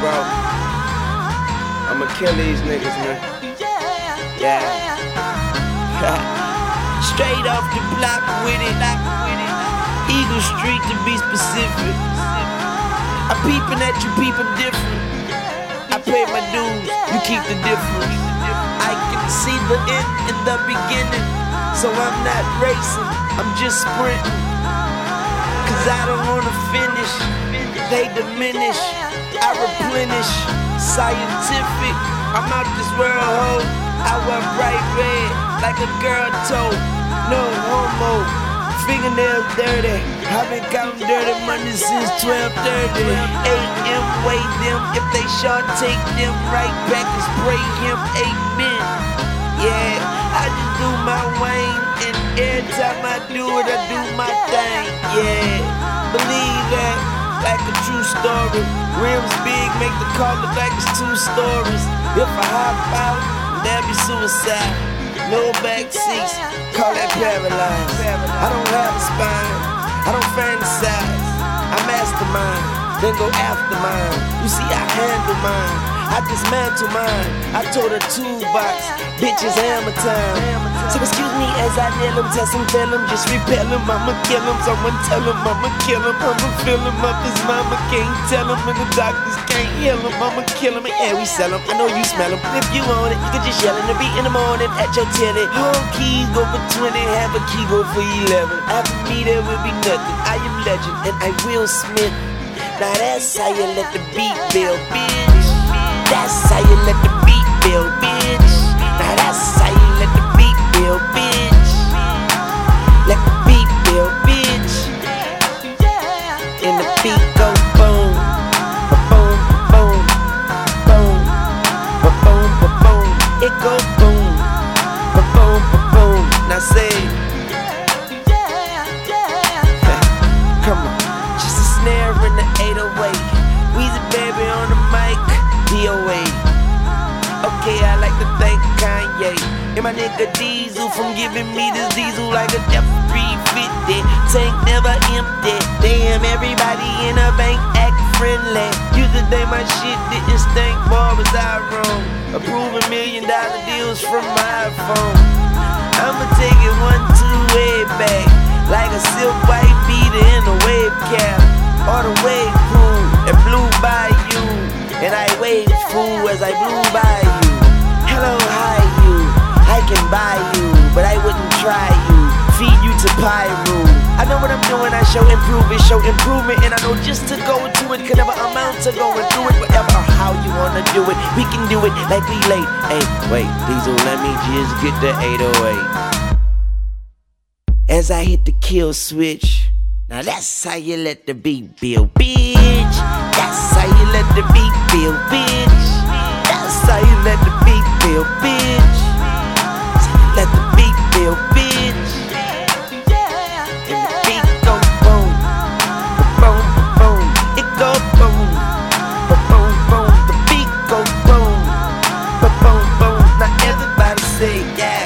bro. I'ma kill these niggas, man. Yeah. Straight off the block with it. Eagle Street to be specific. I peepin' at you people different. I pay my dues, you keep the difference. I can see the end in the beginning, so I'm not racing, I'm just sprinting. Cause I don't wanna finish, they diminish, I replenish. Scientific, I'm out this world, ho. I wear bright red, like a girl toe. No homo, fingernails dirty. I've been counting dirty money since 12:30 a.m. Weigh them, if they short, take them right back and spray him. Amen. Yeah, I just do my Wayne, and every time I do it, I do my thing. Yeah, believe that, like a true story. Rims big, make the car look like it's 2 stories. If I hop out, that'd be suicide. No back seats, call that paralyzed. I don't have a spine, I don't fantasize. I mastermind, then go after mine. You see, I handle mine, I dismantle mine. I told her toolbox, bitches hammer time. So excuse me as I nail him, test him, fail him, just repel him. I'ma kill him, someone tell him I'ma kill him. I'ma fill him up, his mama can't tell him, and the doctors can't heal him. I'ma kill him, and yeah, we sell him. I know you smell him. If you want it, you can just yell in the beat in the morning at your telly. Home keys go for 20, half a key go for 11. After me there will be nothing. I am legend, and I Will Smith. Now that's how you let the beat build, bitch. That's how you let the beat build, bitch. Now that's how you let the beat build, bitch. Let the beat build, bitch. And the beat go boom, boom, boom, boom, boom, boom. It go boom, boom, boom. Now say, come on, just a snare in the 808. Weezy baby on the mic, DOA. Okay, I like to thank Kanye and my nigga Diesel from giving me this diesel like a F-350. Tank never empty. Damn, everybody in the bank act friendly. Used to think my shit didn't stink, boy, was I wrong. Approving $1 million deals from my phone. I'ma take it 1-2 way back, like a silk white beater in a wave cap, or the wave pool that blew by you, and I waved fool as I blew by you. Hello, hi you, I can buy you, but I wouldn't try you, feed you to Pyru. I know what I'm doing, I show improvement, and I know just to go into it could never amount to going through it. Whatever or how you wanna do it, we can do it like we late. Hey, wait, Diesel, let me just get the 808. As I hit the kill switch, now that's how you let the beat build, bitch. That's how you let the beat build, bitch. That's how you let the beat build, bitch. So you let the beat build, bitch. And the beat go boom, boom, boom. It go boom, boom, boom. The beat go boom, boom, boom. Now everybody say yeah,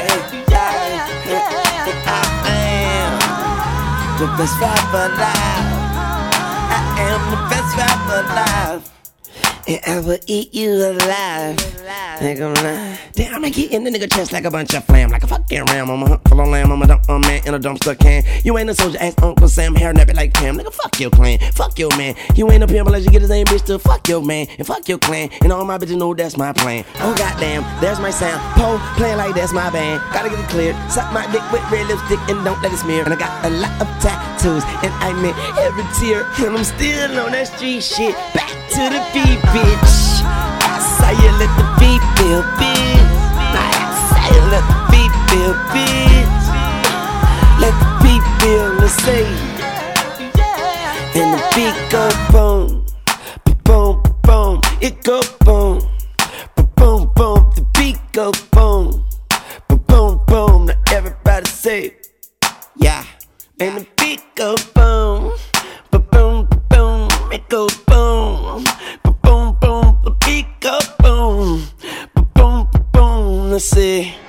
the best rapper alive. I am the best rapper alive, and I will eat you alive. Ain't gonna lie. Damn, I'm get in the nigga chest like a bunch of flam, like a fucking ram. I'm a hunt full of lamb. I'm a dump man in a dumpster can. You ain't a soldier, ass Uncle Sam, hair nappy like Cam. Nigga, fuck your clan, fuck your man. You ain't a pimp unless you get his name, bitch. To fuck your man and fuck your clan. And all my bitches know that's my plan. Oh goddamn, there's my sound. Poe playing like that's my band. Gotta get it cleared. Suck my dick with red lipstick and don't let it smear. And I got a lot of tattoos, and I meant every tear. And I'm still on that street shit. Back to the beat, bitch. That's how you let the beat build, bitch. That's how you let the beat build, bitch. Let the beat build, let's say. And the beat go boom, boom, boom. It go boom, boom, boom. The beat go boom, boom, boom. Now everybody say, yeah. And the beat go boom, boom, boom. It go boom, boom, boom. The beat go boom, boom, boom. Let's see.